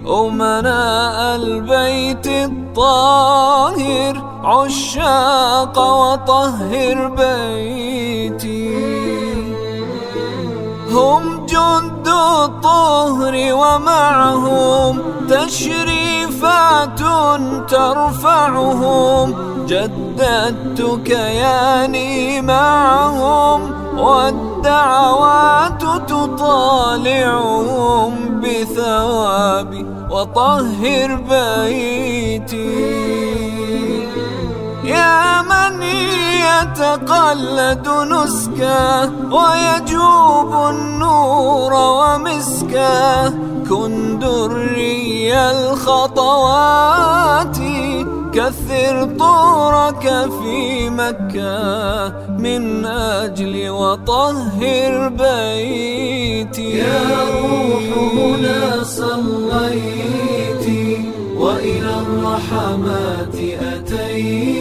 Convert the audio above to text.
أمناء البيت الطاهر عشاق وطهر بيتي. هم جند الطهر ومعهم تشريفات ترفعهم، جددت كياني معهم والدعوات تطالعهم بثوابي وطهر بيتي. يا من يتقلد نسكه ويجوب النور ومسكه، كن دري الخطوات كثر طورك في مكة من أجل وطهر بيتي. يا روح هنا صليت وإلى الرحمات أتيت،